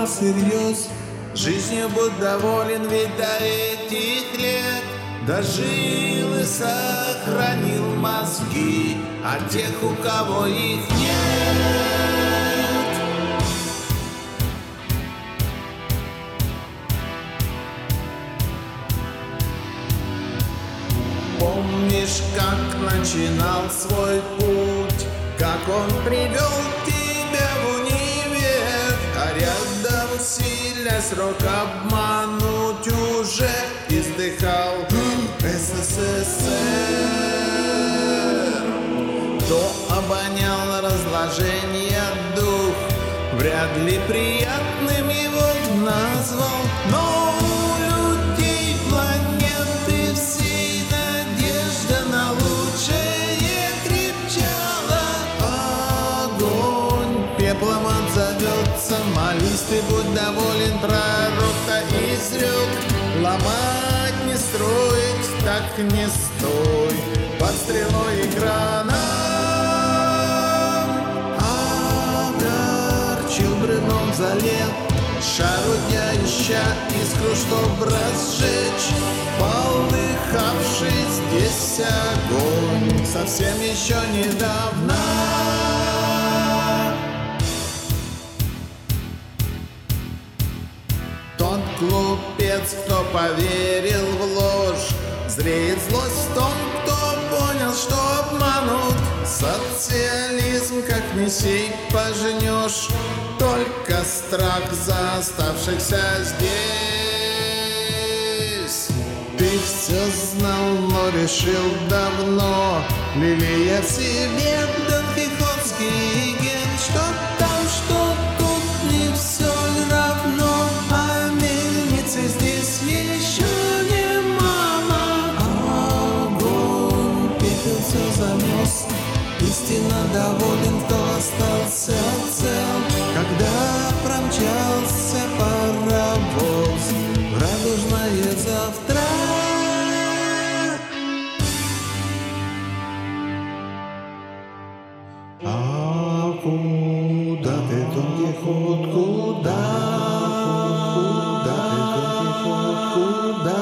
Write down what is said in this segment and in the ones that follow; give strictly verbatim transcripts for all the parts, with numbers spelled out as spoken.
всерьез. Жизнью будь доволен, ведь до этих лет дожил и сохранил мозги, а тех, у кого их нет. Помнишь, как начинал свой путь, как он привел тебя в универ, а рядом, силя срок обмануть, уже издыхал СССР. Кто обонял разложение дух, вряд ли приятным его назвал, но у людей планеты всей надежда на лучшее крепчала. Огонь пеплом отзовется, молись, ты будь доволен, пророк-то изрек. Ломать не строить, так не стой под стрелой экрана. Огорчил бревном залет, шарудя ища искру, чтоб разжечь полыхавший здесь огонь совсем еще недавно. Тот глупец, кто поверил в ложь, зреет злость в том, кто понял, что обманут. Социализм, как не сей пожнешь, только страх за оставшихся здесь. Ты все знал, но решил давно, лелея в себе Дон Кихотский ген, что там, что тут не все равно, а мельницы здесь еще немало. Огонь пепел все занес, истинно доволен, кто остался цел, когда промчался паровоз в радужное завтра. А куда ты, Дон Кихот, куда? Куда ты, Дон Кихот, куда?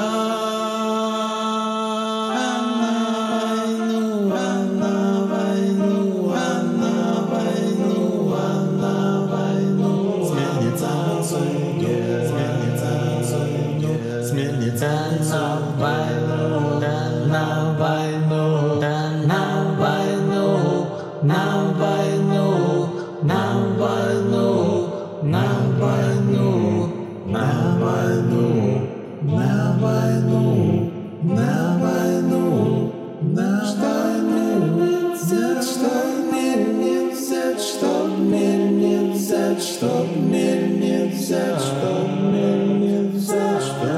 Сменится на войну, да на войну, да на войну, на войну, на войну, на войну, на войну, на войну, на войну, на войну, что мельница, что мельница, что мельница, что мельница, что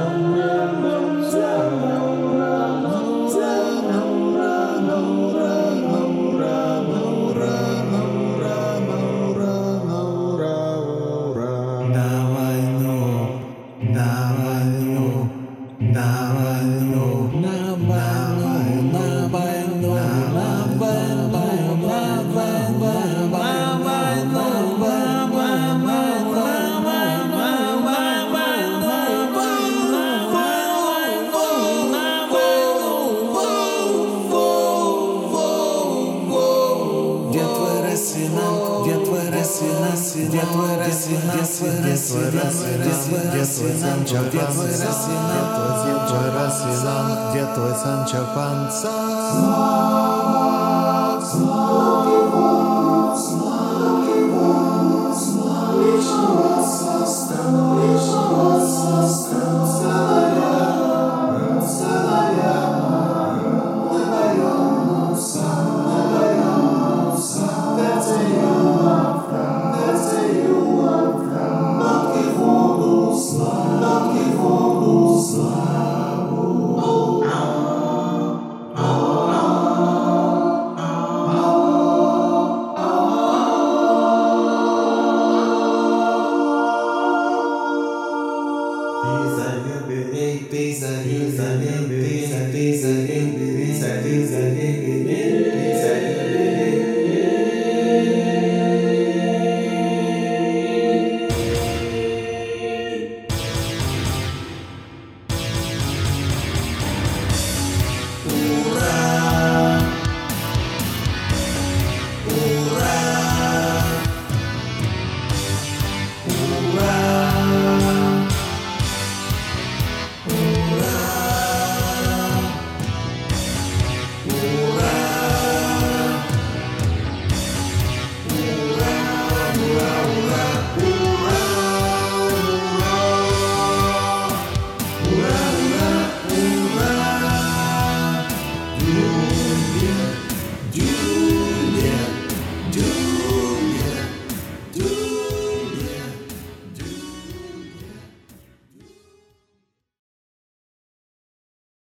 Где твой Россия, где твой Россия, где твой Санчо Панса, где твой Россия, где твой Санчо Панса. Знак его, знак его, знак личного состава, личного состава, целая, целая, мы даем сам, мы даем сам, that's you. Pizza, pizza, pizza, pizza, pizza, pizza, pizza, pizza, pizza,